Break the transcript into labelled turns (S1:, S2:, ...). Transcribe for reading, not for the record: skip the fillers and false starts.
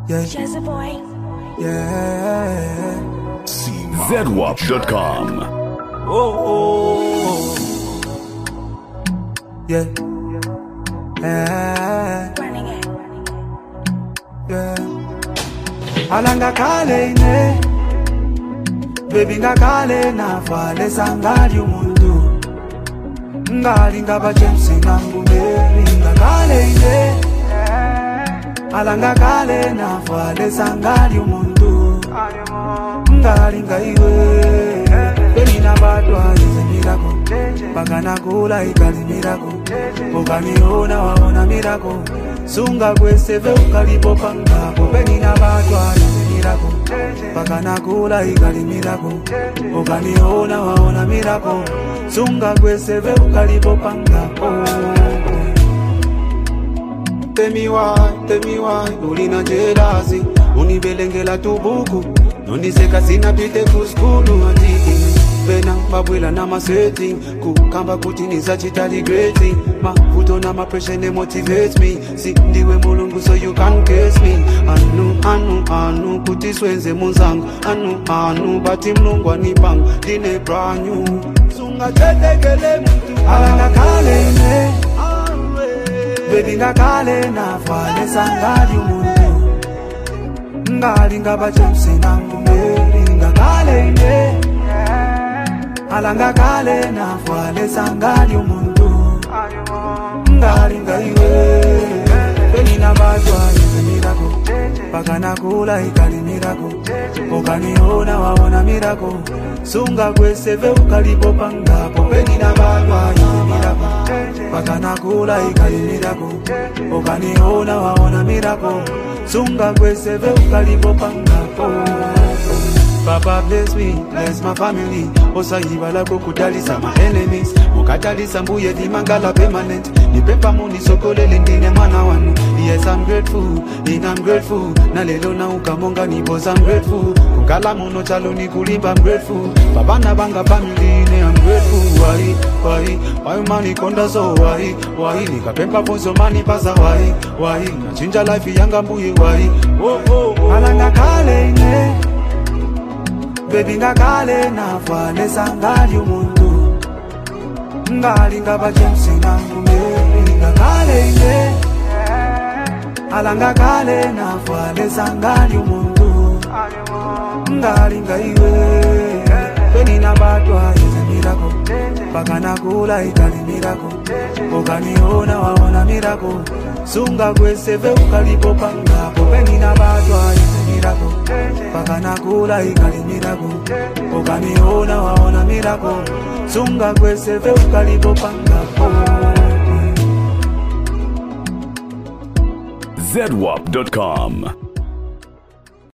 S1: Yeah.
S2: Jazzy boy.
S1: Yeah.
S3: ZWAP.com.
S1: Oh. Yeah. Yeah.
S2: Running it.
S1: Yeah. Alanga kale ine. Baby ngakale nafale sangali umuntu. Ngali ngaba James ngangumeli ngakale ine. Alanga kale nafale sangali umuntu. Ngali ngaiwe. Beni na batwa is miracle. Bagana kula ikali miracle. Ukaniona waona miracle. Sunga kweseve ukalipo pangapo. Beni na batwa is miracle. Bagana kula ikali miracle. Ukaniona waona miracle. Sunga kweseve ukalipo pangapo. Tell me why, ulina jealousy. Unibelengela tubuku. Nondiseka sina pite kuskulu atiki. Pena babwela na masetting. Kukamba kuti nizachitali greating. Mafuto na mapression they motivate me. Si ndiwe mulungu so you can't guess me. Anu kuti swenze munzangu. Anu bati mlungu anipangu. Dine brand new. Sunga tetekele mtu. Alanga kale ine. Baby ngakale nafale sangali umuntu. Ngali ngaba James ngangumeli ngakale ine. Alanga kale nafale sangali umuntu. Ngali ngaiwe. Beni na batwa is miracle. Bagana kula ikali miracle. Ukaniona waona miracle. Sunga kweseve ukalipo pangapo. Beni na batwa is miracle. Bagana kula ikali miracle. Ukaniona waona miracle. Sunga kweseve ukalipo pangapo. Papa bless me, bless my family. Osa ibala kukudalisa my enemies. Mukadalisa mbuye di mangala permanent. Ni pepa muni sokole lindine mana wanu. Yes, I'm grateful. Na lelo na ukamonga ni boss, I'm grateful. Kungala muno chalo ni kulimba, I'm grateful. Baba na banga family ne, I'm grateful. Why money konda so why? Nikapemba ponzo mani pasa why? Nachinja life yanga mbuye why? Oh. Alanga kale ine. Baby ngakale nafale sangali umuntu. Ngali ngaba James ngangumeli ngakale ine. Alanga kale nafale sangali umuntu. Ngali ngaiwe. Beni na batwa is miracle. Bagana kula ikali miracle. Ukaniona waona miracle. Sunga kweseve ukalipo pangapo. Beni na batwa is miracle. Bagana kula ikali miracle. Ukaniona waona miracle. Sunga kweseve ukalipo pangapo.
S3: ZWAP.com.